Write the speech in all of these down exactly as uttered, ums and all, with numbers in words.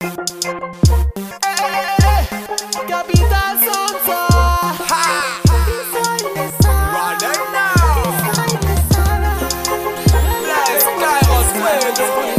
Capital Sonsa. Ha! Running now. Let's fly us well.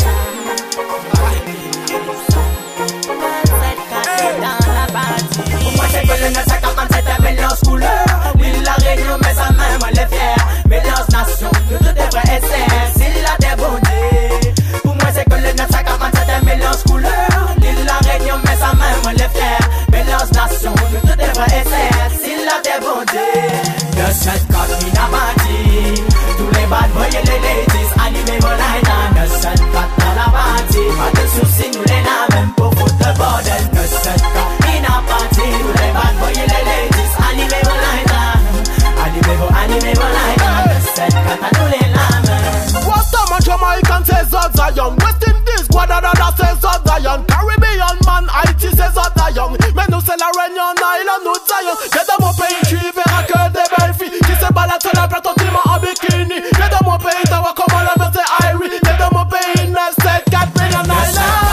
Pourquoi c'est que le neuf cent quarante-sept est mélange couleur? L'île la Réunion met sa main, moi les fier. Mélange nation, de tout est vrai et sincère. S'il a des bondés. Pour moi c'est que le neuf cent quarante-sept est mélange couleur. L'île la Réunion met sa main, moi les fier. Mélange nation, de tout est vrai et sincère. S'il a des bondés. De cette côte qui n'a pas dit. Tous les bad boys et les ladies, animez vos lights. De cette côte dans la partie. Pas de soucis, nous les n'a même pour foutre le bordel. De cette côte qui n'a pas dit. Tous les bad boys et les ladies, animez vos lights. Animez vos, animez vos lights. De cette côte à nous les lames. What's up, man? Jamaican says of Zion. West Indies, Guadalajara says of Zion. Caribbean man, Haïti says of Zion. Mais nous c'est la Réunion, Island, nous Zion. J'ai dans mon pays, tu verras que des belles filles qui se baladent sur la plateau, en bikini. J'ai dans mon pays, t'as voir comment la meuf c'est Irie. J'ai dans mon pays, neuf sept quatre Billion Island.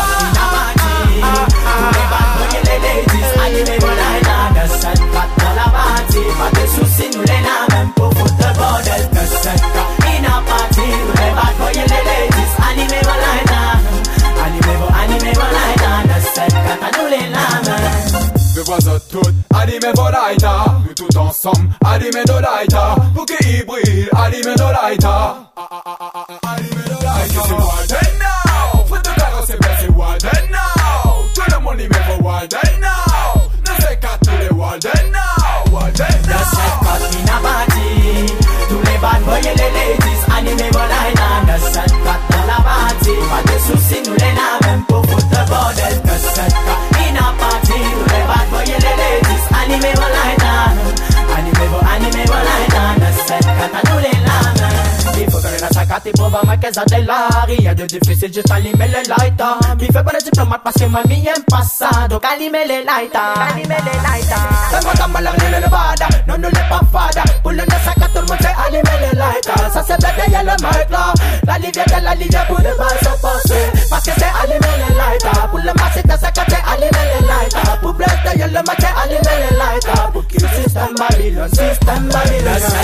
Tous les bad boys et les ladies, animez vos lights. De cette côte dans la partie. Pas de soucis, nous les n'a même pour foutre le bordel. De cette côte qui n'a pas dit. Tous les bad boys et les ladies, animez vos lights. Animez vos, animez vos lights. De cette côte à nous les lames. Je vois ça tout, animez vos lighters. Nous tout ensemble, animez nos lighters. Pour qu'ils brillent, animez nos lighters. Animez nos lighters. C'est wild and now. Faut te faire, c'est bien, c'est wild and now. Tout le monde y met vos wild and now. Ne sais qu'à tous les wild and now. Wild and De cette now. côte qui n'a pas dit. Tous les bad boys et les ladies, animez vos lighters. De cette côte dans la partie. Pas de soucis, nous les n'a même pour foutre le bordel. De cette côte qui n'a pas dit. Tous les bad boys et les ladies, animez vos lighters. Animez vos, animez vos lighters. De cette côte à nous les lames. Il faut que les attaquer pour voir ma casa de la. Rien de difficile, juste allumer les lighters. Mi fait pas de diplomate parce que mamie aime pas ça. Donc allumez les lighters. Allumez les lighters. Quand on t'en la rien le bada, non nous les pas fada. Pour le neuf cent quatre, tout le monde sait allumer les lighters. Ça c'est blague, y'a le mic là. La livière de la livière pour le mal se passer. Parce que c'est allumer les lighters. Pour le massif de sa carte, allumer les lighters. Pour blague, y'a le mic, allumer les lighters. Pour qu'il système Babylon, système Babylon.